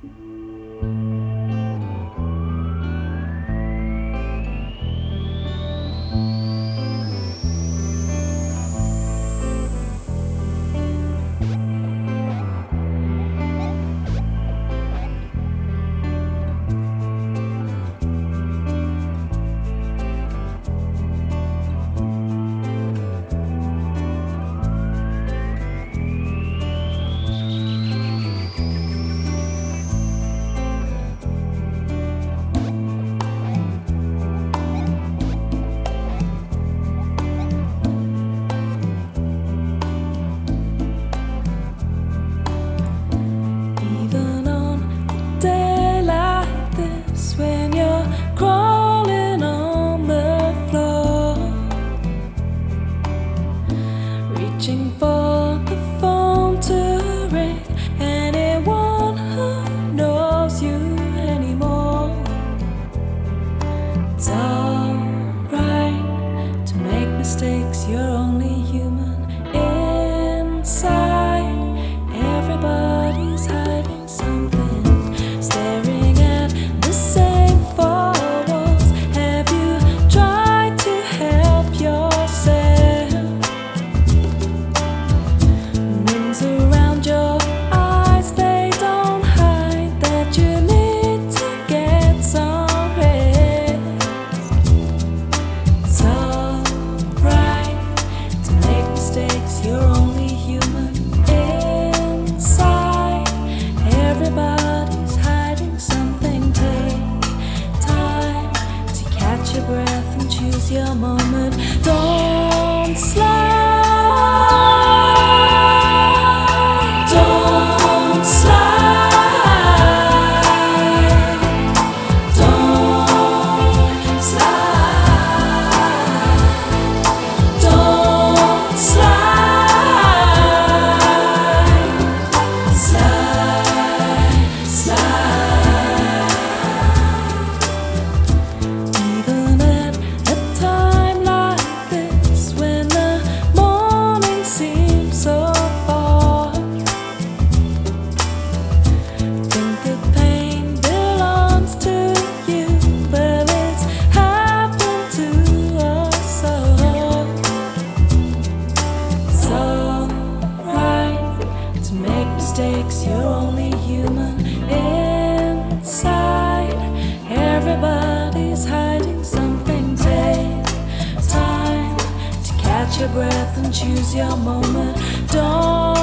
Reaching for the phone to ring, anyone who knows you anymore. It's alright to make mistakes, you're only human inside. Everybody's hiding something, staring at the same four walls. Have you tried to help yourself? Around your eyes, they don't hide that you need to get some rest. It's alright to make mistakes, you're only human inside. Everybody's hiding something. Take time to catch your breath and choose your moment. Don't slide. Mistakes, you're only human inside. Everybody's hiding something. Take time to catch your breath and choose your moment. Don't